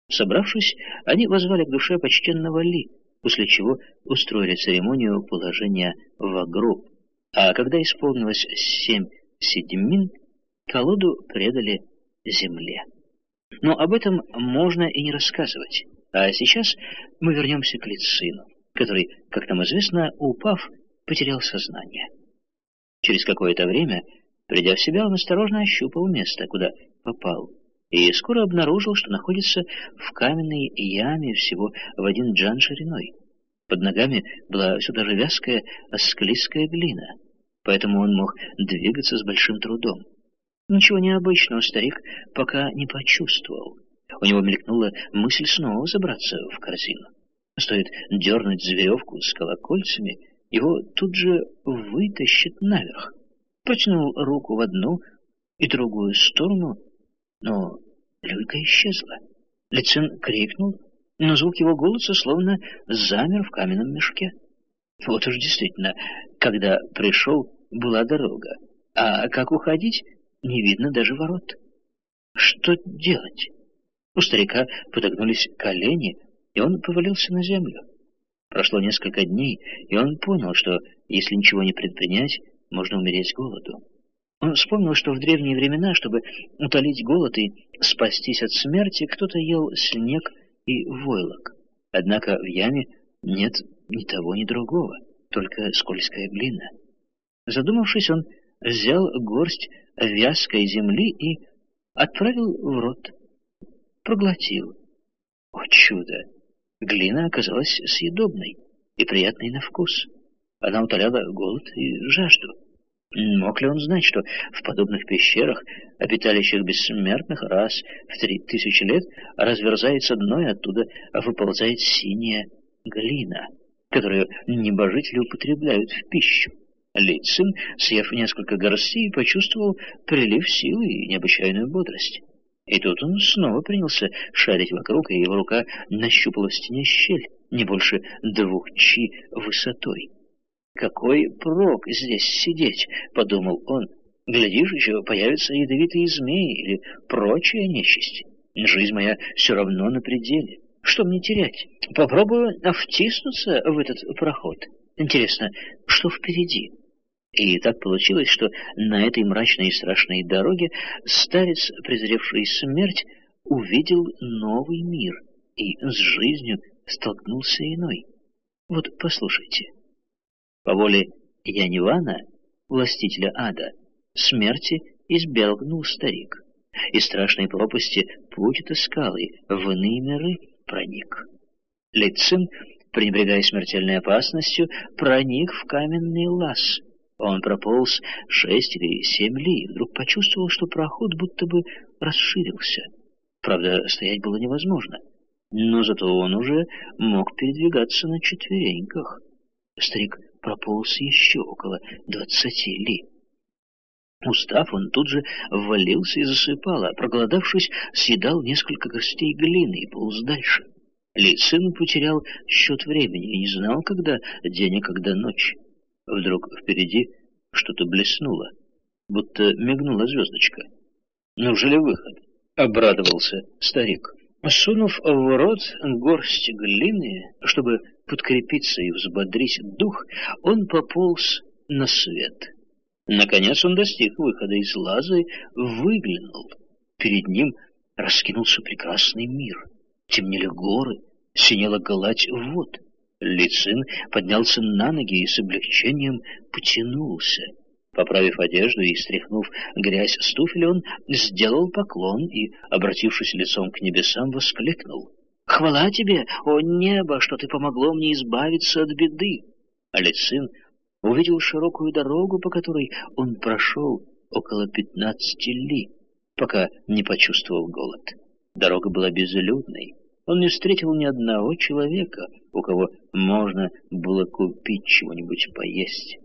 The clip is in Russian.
Собравшись, они воззвали к душе почтенного Ли, после чего устроили церемонию положения в гроб, а когда исполнилось 7 седьмин, колоду предали земле. Но об этом можно и не рассказывать. А сейчас мы вернемся к Лицину, который, как нам известно, упав, потерял сознание. Через какое-то время, придя в себя, он осторожно ощупал место, куда попал, и скоро обнаружил, что находится в каменной яме всего в 1 джан шириной. Под ногами была все та же вязкая, склизкая глина, поэтому он мог двигаться с большим трудом. Ничего необычного старик пока не почувствовал. У него мелькнула мысль снова забраться в корзину. Стоит дернуть за веревку с колокольцами, его тут же вытащит наверх. Протянул руку в одну и другую сторону, но люлька исчезла. Лицин крикнул, но звук его голоса словно замер в каменном мешке. Вот уж действительно, когда пришел, была дорога, а как уходить, не видно даже ворот. Что делать? У старика подогнулись колени, и он повалился на землю. Прошло несколько дней, и он понял, что если ничего не предпринять, можно умереть с голоду. Он вспомнил, что в древние времена, чтобы утолить голод и спастись от смерти, кто-то ел снег и войлок. Однако в яме нет ни того, ни другого, только скользкая глина. Задумавшись, он взял горсть вязкой земли и отправил в рот. Проглотил. О чудо! Глина оказалась съедобной и приятной на вкус. Она утоляла голод и жажду. Мог ли он знать, что в подобных пещерах, обиталищах бессмертных, раз в 3000 лет разверзается дно, и оттуда выползает синяя глина, которую небожители употребляют в пищу? Лицин, съев несколько горстей, почувствовал прилив силы и необычайную бодрость. И тут он снова принялся шарить вокруг, и его рука нащупала в стене щель, не больше 2 чи высотой. «Какой прок здесь сидеть?» — подумал он. «Глядишь, еще появятся ядовитые змеи или прочая нечисть. Жизнь моя все равно на пределе. Что мне терять? Попробую втиснуться в этот проход. Интересно, что впереди?» И так получилось, что на этой мрачной и страшной дороге старец, презревший смерть, увидел новый мир и с жизнью столкнулся иной. Вот послушайте. По воле Янивана, властителя ада, смерти избегнул старик, и страшной пропасти путь отыскал и в иные миры проник. Лицин, пренебрегая смертельной опасностью, проник в каменный лаз. Он прополз 6 или 7 ли и вдруг почувствовал, что проход будто бы расширился. Правда, стоять было невозможно, но зато он уже мог передвигаться на четвереньках. Старик прополз еще около 20 ли. Устав, он тут же ввалился и засыпал, а проголодавшись, съедал несколько горстей глины и полз дальше. Лицин потерял счет времени и не знал, когда день, а когда ночь. Вдруг впереди что-то блеснуло, будто мигнула звездочка. «Неужели выход?» — обрадовался старик. Сунув в рот горсть глины, чтобы подкрепиться и взбодрить дух, он пополз на свет. Наконец он достиг выхода из лаза и выглянул. Перед ним раскинулся прекрасный мир. Темнели горы, синела гладь вод. Лицин поднялся на ноги и с облегчением потянулся. Поправив одежду и стряхнув грязь с туфель, он сделал поклон и, обратившись лицом к небесам, воскликнул: «Хвала тебе, о небо, что ты помогло мне избавиться от беды!» А Лицин увидел широкую дорогу, по которой он прошел около 15 ли, пока не почувствовал голод. Дорога была безлюдной. Он не встретил ни одного человека, у кого можно было купить чего-нибудь поесть.